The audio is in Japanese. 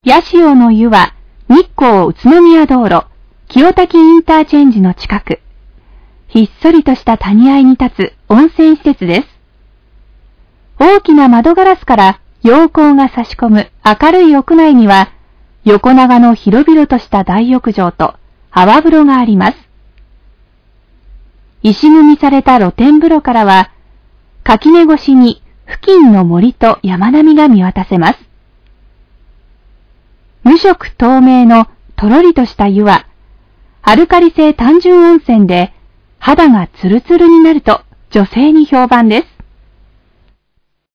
八潮の湯は日光宇都宮道路清滝インターチェンジの近く、ひっそりとした谷合に立つ温泉施設です。大きな窓ガラスから陽光が差し込む明るい屋内には、横長の広々とした大浴場と泡風呂があります。石組みされた露天風呂からは、垣根越しに付近の森と山並みが見渡せます。無色透明のとろりとした湯は、アルカリ性単純温泉で肌がツルツルになると女性に評判です。